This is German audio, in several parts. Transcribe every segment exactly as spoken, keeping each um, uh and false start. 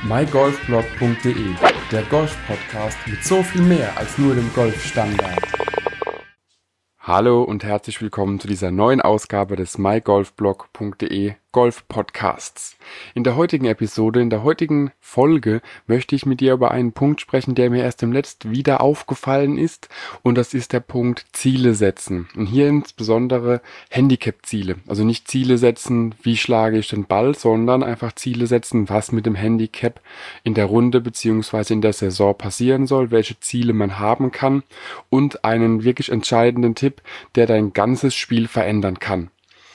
my golf blog punkt de, der Golf-Podcast mit so viel mehr als nur dem Golfstandard. Hallo und herzlich willkommen zu dieser neuen Ausgabe des my golf blog punkt de Golf-Podcasts. In der heutigen Episode, in der heutigen Folge möchte ich mit dir über einen Punkt sprechen, der mir erst im letzten wieder aufgefallen ist, und das ist der Punkt Ziele setzen. Und hier insbesondere Handicap-Ziele. Also nicht Ziele setzen, wie schlage ich den Ball, sondern einfach Ziele setzen, was mit dem Handicap in der Runde bzw. in der Saison passieren soll, welche Ziele man haben kann und einen wirklich entscheidenden Tipp, der dein ganzes Spiel verändern kann.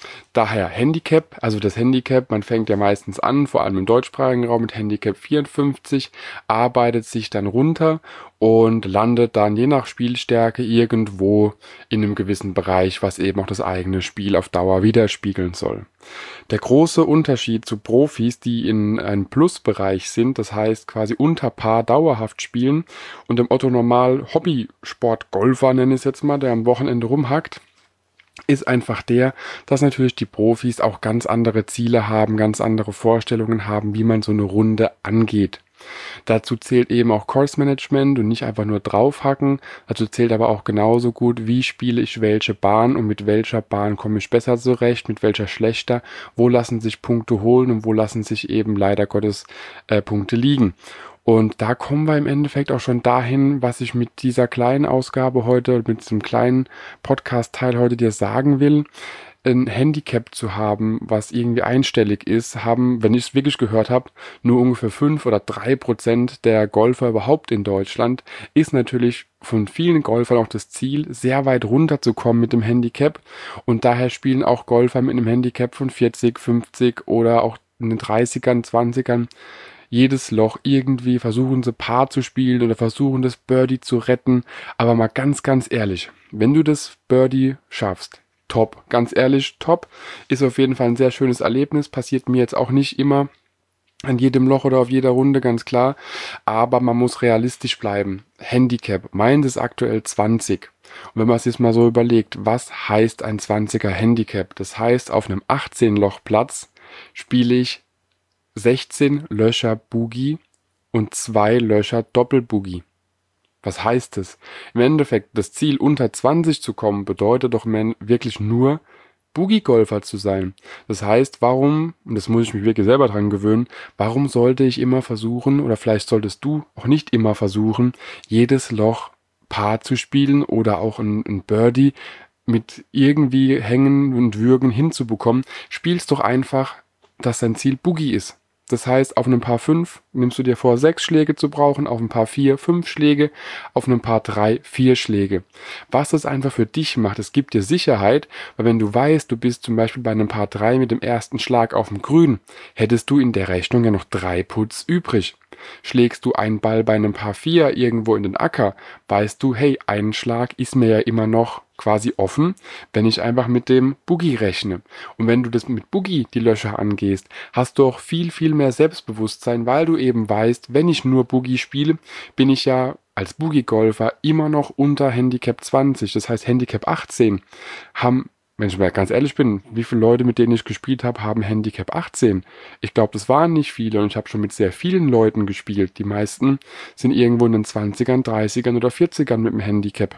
Daher Handicap, also das Handicap, man fängt ja meistens an, vor allem im deutschsprachigen Raum mit Handicap vierundfünfzig, arbeitet sich dann runter und landet dann je nach Spielstärke irgendwo in einem gewissen Bereich, was eben auch das eigene Spiel auf Dauer widerspiegeln soll. Der große Unterschied zu Profis, die in einem Plusbereich sind, das heißt quasi unter Paar dauerhaft spielen, und dem Otto Normal Hobbysport-Golfer, nenne ich es jetzt mal, der am Wochenende rumhackt, ist einfach der, dass natürlich die Profis auch ganz andere Ziele haben, ganz andere Vorstellungen haben, wie man so eine Runde angeht. Dazu zählt eben auch Course Management und nicht einfach nur draufhacken. Dazu zählt aber auch genauso gut, wie spiele ich welche Bahn und mit welcher Bahn komme ich besser zurecht, mit welcher schlechter, wo lassen sich Punkte holen und wo lassen sich eben leider Gottes äh, Punkte liegen. Und da kommen wir im Endeffekt auch schon dahin, was ich mit dieser kleinen Ausgabe heute, mit diesem kleinen Podcast-Teil heute dir sagen will. Ein Handicap zu haben, was irgendwie einstellig ist, haben, wenn ich es wirklich gehört habe, nur ungefähr fünf oder drei Prozent der Golfer überhaupt in Deutschland, ist natürlich von vielen Golfern auch das Ziel, sehr weit runterzukommen mit dem Handicap. Und daher spielen auch Golfer mit einem Handicap von vierzig, fünfzig oder auch in den dreißigern, zwanzigern jedes Loch irgendwie, versuchen sie Paar zu spielen oder versuchen das Birdie zu retten. Aber mal ganz, ganz ehrlich, wenn du das Birdie schaffst, top. Ganz ehrlich, top. Ist auf jeden Fall ein sehr schönes Erlebnis. Passiert mir jetzt auch nicht immer an jedem Loch oder auf jeder Runde, ganz klar. Aber man muss realistisch bleiben. Handicap, meins ist aktuell zwanzig. Und wenn man sich jetzt mal so überlegt, was heißt ein zwanziger Handicap? Das heißt, auf einem achtzehn-Loch-Platz spiele ich sechzehn Löcher Boogie und zwei Löcher Doppel-Boogie. Was heißt das? Im Endeffekt, das Ziel unter zwanzig zu kommen, bedeutet doch wirklich nur, Boogie-Golfer zu sein. Das heißt, warum, und das muss ich mich wirklich selber dran gewöhnen, warum sollte ich immer versuchen, oder vielleicht solltest du auch nicht immer versuchen, jedes Loch Paar zu spielen oder auch ein, ein Birdie mit irgendwie Hängen und Würgen hinzubekommen. Spielst doch einfach, dass dein Ziel Boogie ist. Das heißt, auf einem Paar fünf nimmst du dir vor, sechs Schläge zu brauchen, auf einem Paar vier, fünf Schläge, auf einem Paar drei, vier Schläge. Was das einfach für dich macht, es gibt dir Sicherheit, weil wenn du weißt, du bist zum Beispiel bei einem Paar drei mit dem ersten Schlag auf dem Grün, hättest du in der Rechnung ja noch drei Putts übrig. Schlägst du einen Ball bei einem Paar vier irgendwo in den Acker, weißt du, hey, ein Schlag ist mir ja immer noch quasi offen, wenn ich einfach mit dem Boogie rechne. Und wenn du das mit Boogie die Löcher angehst, hast du auch viel, viel mehr Selbstbewusstsein, weil du eben weißt, wenn ich nur Boogie spiele, bin ich ja als Boogie-Golfer immer noch unter Handicap zwanzig. Das heißt, Handicap achtzehn haben, wenn ich mal ganz ehrlich bin, wie viele Leute, mit denen ich gespielt habe, haben Handicap achtzehn? Ich glaube, das waren nicht viele, und ich habe schon mit sehr vielen Leuten gespielt. Die meisten sind irgendwo in den zwanzigern, dreißigern oder vierzigern mit dem Handicap.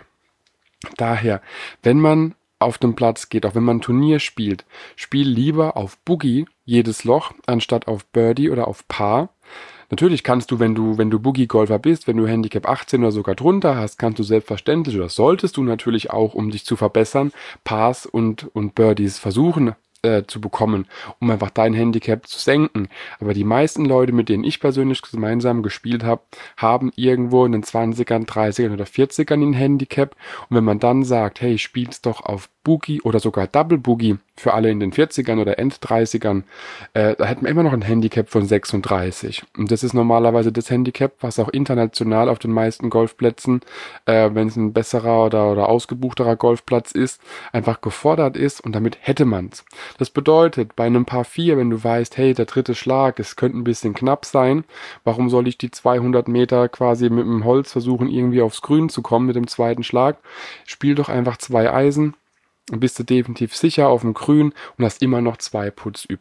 Daher, wenn man auf den Platz geht, auch wenn man ein Turnier spielt, spiel lieber auf Boogie jedes Loch, anstatt auf Birdie oder auf Paar. Natürlich kannst du, wenn du, wenn du Boogie-Golfer bist, wenn du Handicap achtzehn oder sogar drunter hast, kannst du selbstverständlich, oder solltest du natürlich auch, um dich zu verbessern, Pars und, und Birdies versuchen äh, zu bekommen, um einfach dein Handicap zu senken. Aber die meisten Leute, mit denen ich persönlich gemeinsam gespielt habe, haben irgendwo in den zwanzigern, dreißigern oder vierzigern ein Handicap. Und wenn man dann sagt, hey, spielst doch auf Boogie oder sogar Double Boogie für alle in den vierzigern oder End dreißigern, äh, da hätten wir immer noch ein Handicap von sechsunddreißig. Und das ist normalerweise das Handicap, was auch international auf den meisten Golfplätzen, äh, wenn es ein besserer oder, oder ausgebuchterer Golfplatz ist, einfach gefordert ist, und damit hätte man's. Das bedeutet, bei einem Paar vier, wenn du weißt, hey, der dritte Schlag, es könnte ein bisschen knapp sein, warum soll ich die zweihundert Meter quasi mit dem Holz versuchen, irgendwie aufs Grün zu kommen mit dem zweiten Schlag? Spiel doch einfach zwei Eisen, und bist du definitiv sicher auf dem Grün und hast immer noch zwei Putts übrig.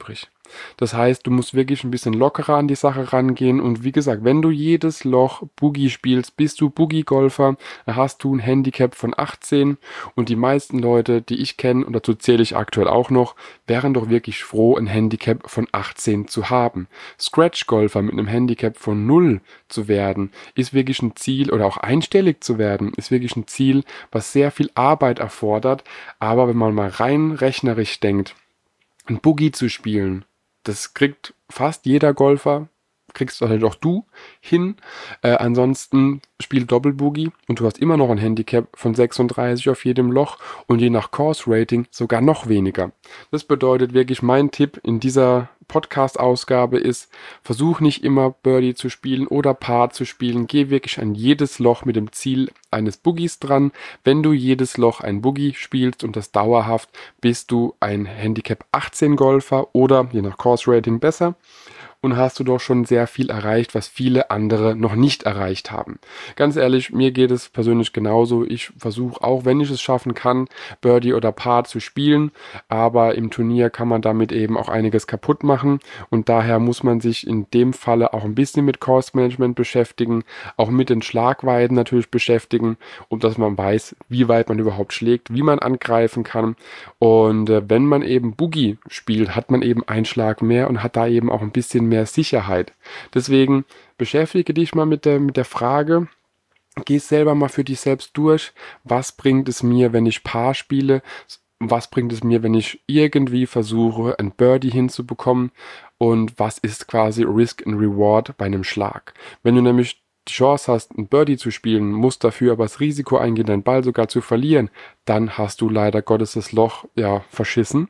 Das heißt, du musst wirklich ein bisschen lockerer an die Sache rangehen und wie gesagt, wenn du jedes Loch Boogie spielst, bist du Boogie-Golfer, da hast du ein Handicap von achtzehn und die meisten Leute, die ich kenne, und dazu zähle ich aktuell auch noch, wären doch wirklich froh, ein Handicap von achtzehn zu haben. Scratch-Golfer mit einem Handicap von null zu werden, ist wirklich ein Ziel, oder auch einstellig zu werden, ist wirklich ein Ziel, was sehr viel Arbeit erfordert, aber wenn man mal rein rechnerisch denkt, ein Boogie zu spielen, das kriegt fast jeder Golfer, kriegst halt auch du hin. Äh, ansonsten spiel Doppelboogie und du hast immer noch ein Handicap von sechsunddreißig auf jedem Loch und je nach Course Rating sogar noch weniger. Das bedeutet wirklich, mein Tipp in dieser Podcast-Ausgabe ist, versuch nicht immer Birdie zu spielen oder Par zu spielen. Geh wirklich an jedes Loch mit dem Ziel eines Boogies dran. Wenn du jedes Loch ein Boogie spielst und das dauerhaft, bist du ein Handicap achtzehn Golfer oder je nach Course Rating besser. Und hast du doch schon sehr viel erreicht, was viele andere noch nicht erreicht haben. Ganz ehrlich, mir geht es persönlich genauso. Ich versuche auch, wenn ich es schaffen kann, Birdie oder Par zu spielen, aber im Turnier kann man damit eben auch einiges kaputt machen und daher muss man sich in dem Falle auch ein bisschen mit Course Management beschäftigen, auch mit den Schlagweiten natürlich beschäftigen, um dass man weiß, wie weit man überhaupt schlägt, wie man angreifen kann und äh, wenn man eben Boogie spielt, hat man eben einen Schlag mehr und hat da eben auch ein bisschen mehr Sicherheit. Deswegen beschäftige dich mal mit der, mit der Frage, geh selber mal für dich selbst durch, was bringt es mir, wenn ich Par spiele, was bringt es mir, wenn ich irgendwie versuche, ein Birdie hinzubekommen und was ist quasi Risk and Reward bei einem Schlag. Wenn du nämlich die Chance hast, ein Birdie zu spielen, musst dafür aber das Risiko eingehen, deinen Ball sogar zu verlieren, dann hast du leider Gottes das Loch ja verschissen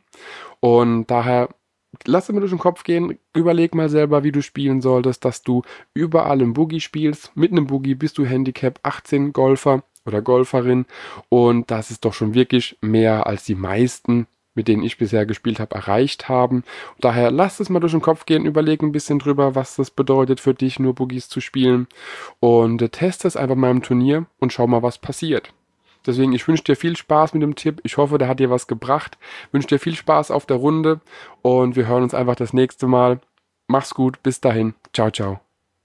und daher lass dir mal durch den Kopf gehen, überleg mal selber, wie du spielen solltest, dass du überall im Boogie spielst. Mit einem Boogie bist du Handicap achtzehn Golfer oder Golferin und das ist doch schon wirklich mehr als die meisten, mit denen ich bisher gespielt habe, erreicht haben. Und daher lass es mal durch den Kopf gehen, überleg ein bisschen drüber, was das bedeutet für dich, nur Boogies zu spielen und äh, teste es einfach mal im Turnier und schau mal, was passiert. Deswegen, ich wünsche dir viel Spaß mit dem Tipp. Ich hoffe, der hat dir was gebracht. Ich wünsche dir viel Spaß auf der Runde und wir hören uns einfach das nächste Mal. Mach's gut, bis dahin. Ciao, ciao.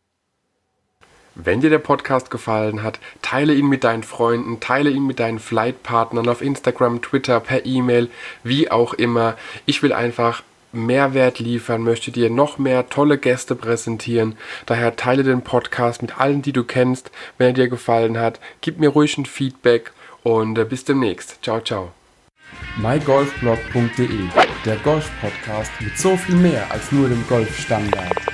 Wenn dir der Podcast gefallen hat, teile ihn mit deinen Freunden, teile ihn mit deinen Flightpartnern auf Instagram, Twitter, per E-Mail, wie auch immer. Ich will einfach Mehrwert liefern, möchte dir noch mehr tolle Gäste präsentieren. Daher teile den Podcast mit allen, die du kennst. Wenn er dir gefallen hat, gib mir ruhig ein Feedback und äh, bis demnächst. Ciao, ciao. my golf blog punkt de, der Golf-Podcast mit so viel mehr als nur dem Golfstandard.